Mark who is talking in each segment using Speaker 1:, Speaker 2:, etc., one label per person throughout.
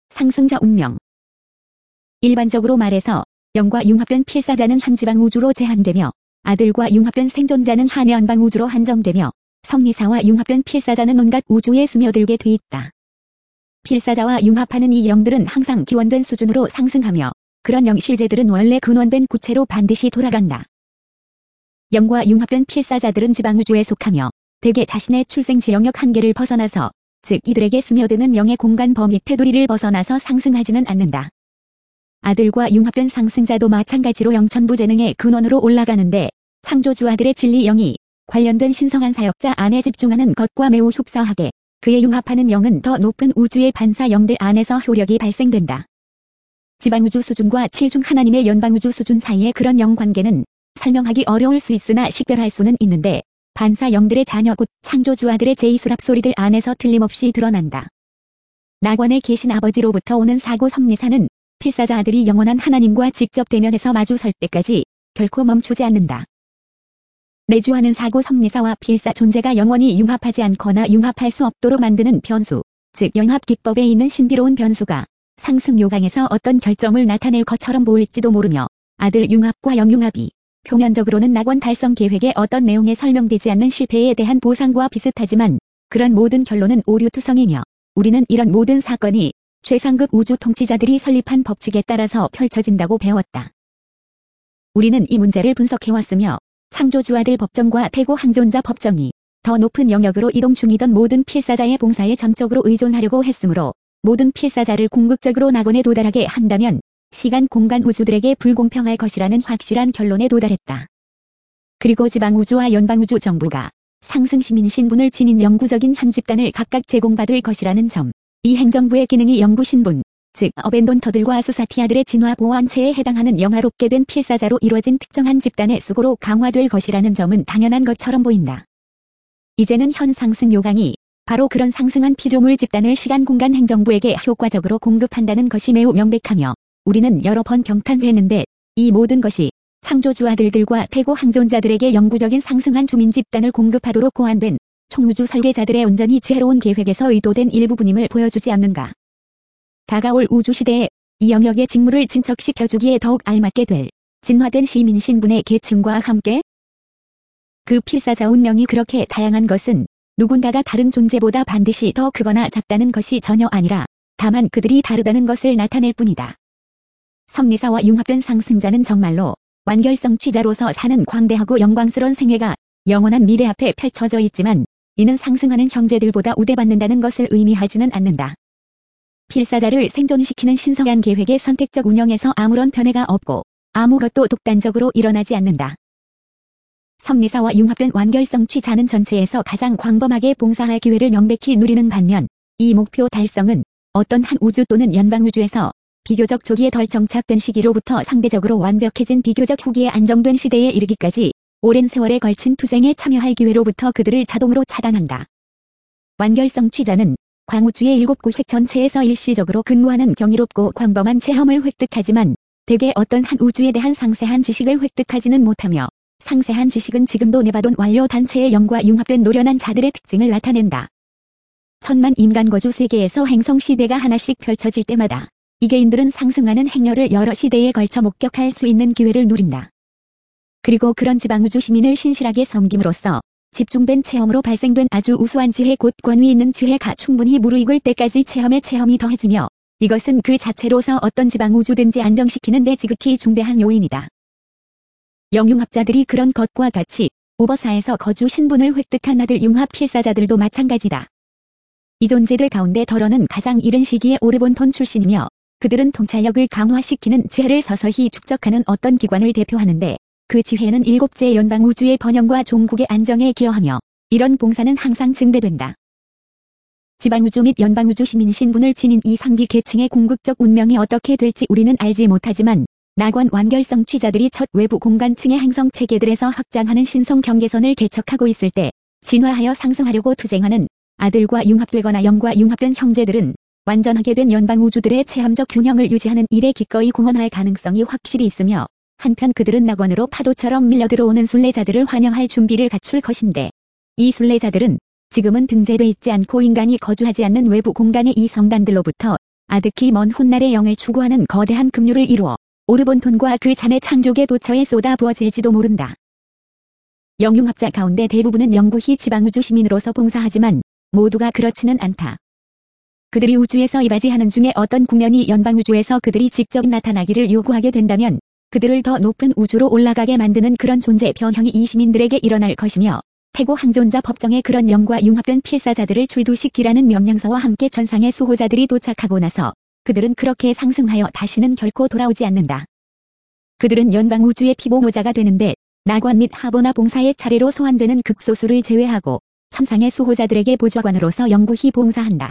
Speaker 1: 상승자 운명. 일반적으로 말해서 영과 융합된 필사자는 한 지방 우주로 제한되며 아들과 융합된 생존자는 한 연방 우주로 한정되며 성리사와 융합된 필사자는 온갖 우주에 스며들게 돼 있다. 필사자와 융합하는 이 영들은 항상 기원된 수준으로 상승하며 그런 영 실제들은 원래 근원된 구체로 반드시 돌아간다. 영과 융합된 필사자들은 지방우주에 속하며 대개 자신의 출생지 영역 한계를 벗어나서 즉 이들에게 스며드는 영의 공간 범위 테두리를 벗어나서 상승하지는 않는다. 아들과 융합된 상승자도 마찬가지로 영천부재능의 근원으로 올라가는데 창조주 아들의 진리 영이 관련된 신성한 사역자 안에 집중하는 것과 매우 흡사하게 그에 융합하는 영은 더 높은 우주의 반사 영들 안에서 효력이 발생된다. 지방우주 수준과 칠중 하나님의 연방우주 수준 사이의 그런 영관계는 설명하기 어려울 수 있으나 식별할 수는 있는데 반사 영들의 자녀 곧 창조주 아들의 제2수랍 소리들 안에서 틀림없이 드러난다. 낙원에 계신 아버지로부터 오는 사고 섭리사는 필사자 아들이 영원한 하나님과 직접 대면해서 마주설 때까지 결코 멈추지 않는다. 내주하는 사고 섭리사와 필사 존재가 영원히 융합하지 않거나 융합할 수 없도록 만드는 변수, 즉 연합 기법에 있는 신비로운 변수가 상승 요강에서 어떤 결정을 나타낼 것처럼 보일지도 모르며 아들 융합과 영융합이 표면적으로는 낙원 달성 계획의 어떤 내용에 설명되지 않는 실패에 대한 보상과 비슷하지만 그런 모든 결론은 오류투성이며 우리는 이런 모든 사건이 최상급 우주 통치자들이 설립한 법칙에 따라서 펼쳐진다고 배웠다. 우리는 이 문제를 분석해왔으며 창조주 아들 법정과 태고 항존자 법정이 더 높은 영역으로 이동 중이던 모든 필사자의 봉사에 전적으로 의존하려고 했으므로 모든 필사자를 궁극적으로 낙원에 도달하게 한다면 시간 공간 우주들에게 불공평할 것이라는 확실한 결론에 도달했다. 그리고 지방우주와 연방우주 정부가 상승 시민 신분을 지닌 영구적인 한 집단을 각각 제공받을 것이라는 점, 이 행정부의 기능이 영구 신분, 즉 어벤돈터들과 수사티아들의 진화 보완체에 해당하는 영화롭게 된 필사자로 이루어진 특정한 집단의 수고로 강화될 것이라는 점은 당연한 것처럼 보인다. 이제는 현 상승 요강이 바로 그런 상승한 피조물 집단을 시간 공간 행정부에게 효과적으로 공급한다는 것이 매우 명백하며 우리는 여러 번 경탄했는데 이 모든 것이 창조주 아들들과 태고 항존자들에게 영구적인 상승한 주민 집단을 공급하도록 고안된 총우주 설계자들의 온전히 지혜로운 계획에서 의도된 일부분임을 보여주지 않는가. 다가올 우주시대에 이 영역의 직무를 진척시켜주기에 더욱 알맞게 될 진화된 시민 신분의 계층과 함께 그 필사자 운명이 그렇게 다양한 것은 누군가가 다른 존재보다 반드시 더 크거나 작다는 것이 전혀 아니라 다만 그들이 다르다는 것을 나타낼 뿐이다. 섭리사와 융합된 상승자는 정말로 완결성취자로서 사는 광대하고 영광스러운 생애가 영원한 미래 앞에 펼쳐져 있지만 이는 상승하는 형제들보다 우대받는다는 것을 의미하지는 않는다. 필사자를 생존시키는 신성한 계획의 선택적 운영에서 아무런 변화가 없고 아무것도 독단적으로 일어나지 않는다. 섭리사와 융합된 완결성취자는 전체에서 가장 광범하게 봉사할 기회를 명백히 누리는 반면 이 목표 달성은 어떤 한 우주 또는 연방우주에서 비교적 초기에 덜 정착된 시기로부터 상대적으로 완벽해진 비교적 후기에 안정된 시대에 이르기까지 오랜 세월에 걸친 투쟁에 참여할 기회로부터 그들을 자동으로 차단한다. 완결성취자는 광우주의 7구획 전체에서 일시적으로 근무하는 경이롭고 광범한 체험을 획득하지만 대개 어떤 한 우주에 대한 상세한 지식을 획득하지는 못하며 상세한 지식은 지금도 네바돈 완료 단체의 영과 융합된 노련한 자들의 특징을 나타낸다. 천만 인간 거주 세계에서 행성 시대가 하나씩 펼쳐질 때마다 이 개인들은 상승하는 행렬을 여러 시대에 걸쳐 목격할 수 있는 기회를 누린다. 그리고 그런 지방우주 시민을 신실하게 섬김으로써 집중된 체험으로 발생된 아주 우수한 지혜 곧 권위 있는 지혜가 충분히 무르익을 때까지 체험에 체험이 더해지며 이것은 그 자체로서 어떤 지방우주든지 안정시키는 데 지극히 중대한 요인이다. 영융합자들이 그런 것과 같이 오버사에서 거주 신분을 획득한 아들 융합 필사자들도 마찬가지다. 이 존재들 가운데 덜어는 가장 이른 시기에 오르본톤 출신이며 그들은 통찰력을 강화시키는 지혜를 서서히 축적하는 어떤 기관을 대표하는데 그 지혜는 7제 연방우주의 번영과 종국의 안정에 기여하며 이런 봉사는 항상 증대된다. 지방우주 및 연방우주 시민 신분을 지닌 이 상비 계층의 궁극적 운명이 어떻게 될지 우리는 알지 못하지만 낙원 완결성취자들이 첫 외부 공간층의 행성 체계들에서 확장하는 신성 경계선을 개척하고 있을 때 진화하여 상승하려고 투쟁하는 아들과 융합되거나 영과 융합된 형제들은 완전하게 된 연방우주들의 체험적 균형을 유지하는 일에 기꺼이 공헌할 가능성이 확실히 있으며 한편 그들은 낙원으로 파도처럼 밀려들어오는 순례자들을 환영할 준비를 갖출 것인데 이 순례자들은 지금은 등재돼 있지 않고 인간이 거주하지 않는 외부 공간의 이 성단들로부터 아득히 먼 훗날의 영을 추구하는 거대한 급류를 이루어 오르본톤과 그 자매 창족의 도처에 쏟아 부어질지도 모른다. 영융합자 가운데 대부분은 영구히 지방우주 시민으로서 봉사하지만 모두가 그렇지는 않다. 그들이 우주에서 이바지하는 중에 어떤 국면이 연방우주에서 그들이 직접 나타나기를 요구하게 된다면 그들을 더 높은 우주로 올라가게 만드는 그런 존재 변형이 이 시민들에게 일어날 것이며 태고 항존자 법정에 그런 영과 융합된 필사자들을 출두시키라는 명령서와 함께 전상의 수호자들이 도착하고 나서 그들은 그렇게 상승하여 다시는 결코 돌아오지 않는다. 그들은 연방우주의 피보노자가 되는데 나관 및 하보나 봉사의 차례로 소환되는 극소수를 제외하고 천상의 수호자들에게 보좌관으로서 영구히 봉사한다.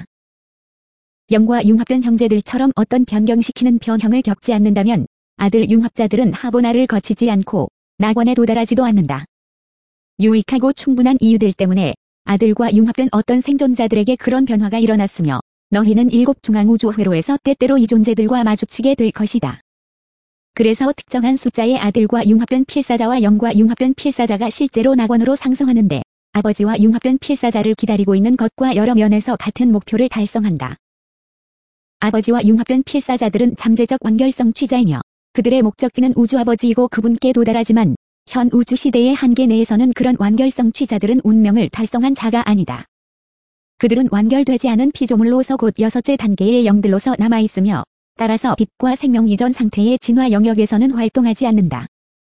Speaker 1: 영과 융합된 형제들처럼 어떤 변경시키는 변형을 겪지 않는다면 아들 융합자들은 하보나를 거치지 않고 나관에 도달하지도 않는다. 유익하고 충분한 이유들 때문에 아들과 융합된 어떤 생존자들에게 그런 변화가 일어났으며 너희는 7 중앙우주회로에서 때때로 이 존재들과 마주치게 될 것이다. 그래서 특정한 숫자의 아들과 융합된 필사자와 영과 융합된 필사자가 실제로 낙원으로 상승하는데 아버지와 융합된 필사자를 기다리고 있는 것과 여러 면에서 같은 목표를 달성한다. 아버지와 융합된 필사자들은 잠재적 완결성 취자이며 그들의 목적지는 우주아버지이고 그분께 도달하지만 현 우주시대의 한계 내에서는 그런 완결성 취자들은 운명을 달성한 자가 아니다. 그들은 완결되지 않은 피조물로서 곧 6째 단계의 영들로서 남아있으며 따라서 빛과 생명 이전 상태의 진화 영역에서는 활동하지 않는다.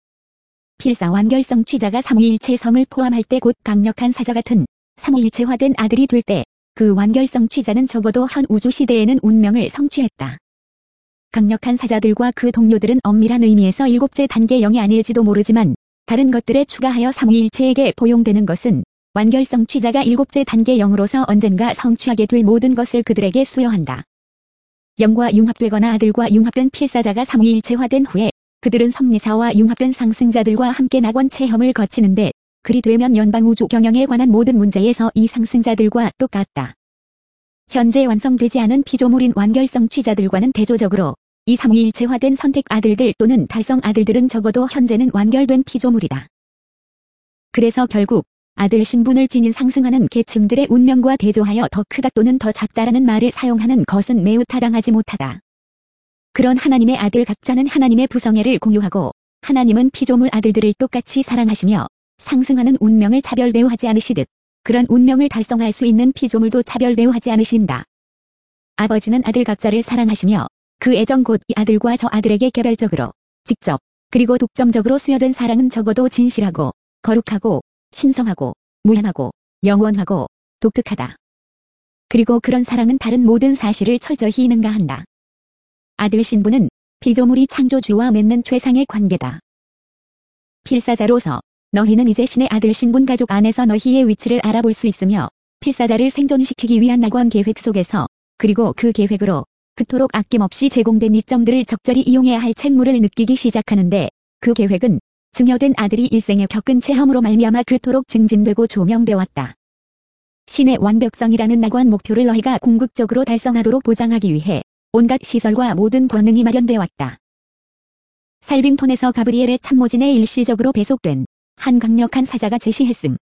Speaker 1: 필사 완결성 취자가 삼위일체 성을 포함할 때 곧 강력한 사자 같은 삼위일체화된 아들이 될 때 그 완결성 취자는 적어도 현 우주시대에는 운명을 성취했다. 강력한 사자들과 그 동료들은 엄밀한 의미에서 7째 단계 영이 아닐지도 모르지만 다른 것들에 추가하여 삼위일체에게 포용되는 것은 완결성 취자가 7째 단계 영으로서 언젠가 성취하게 될 모든 것을 그들에게 수여한다. 영과 융합되거나 아들과 융합된 필사자가 삼위일체화된 후에 그들은 섭리사와 융합된 상승자들과 함께 낙원 체험을 거치는데 그리 되면 연방우주 경영에 관한 모든 문제에서 이 상승자들과 똑같다. 현재 완성되지 않은 피조물인 완결성 취자들과는 대조적으로 이 삼위일체화된 선택 아들들 또는 달성 아들들은 적어도 현재는 완결된 피조물이다. 그래서 결국 아들 신분을 지닌 상승하는 계층들의 운명과 대조하여 더 크다 또는 더 작다라는 말을 사용하는 것은 매우 타당하지 못하다. 그런 하나님의 아들 각자는 하나님의 부성애를 공유하고 하나님은 피조물 아들들을 똑같이 사랑하시며 상승하는 운명을 차별 대우하지 않으시듯 그런 운명을 달성할 수 있는 피조물도 차별 대우하지 않으신다. 아버지는 아들 각자를 사랑하시며 그 애정 곧 이 아들과 저 아들에게 개별적으로 직접 그리고 독점적으로 수여된 사랑은 적어도 진실하고 거룩하고 신성하고 무한하고 영원하고 독특하다. 그리고 그런 사랑은 다른 모든 사실을 철저히 능가한다. 아들 신분은 피조물이 창조주와 맺는 최상의 관계다. 필사자로서 너희는 이제 신의 아들 신분 가족 안에서 너희의 위치를 알아볼 수 있으며 필사자를 생존시키기 위한 낙원 계획 속에서 그리고 그 계획으로 그토록 아낌없이 제공된 이점들을 적절히 이용해야 할 책무를 느끼기 시작하는데 그 계획은 증여된 아들이 일생에 겪은 체험으로 말미암아 그토록 증진되고 조명되어 왔다. 신의 완벽성이라는 낙원 목표를 너희가 궁극적으로 달성하도록 보장하기 위해 온갖 시설과 모든 권능이 마련되어 왔다. 살빙톤에서 가브리엘의 참모진에 일시적으로 배속된 한 강력한 사자가 제시했음.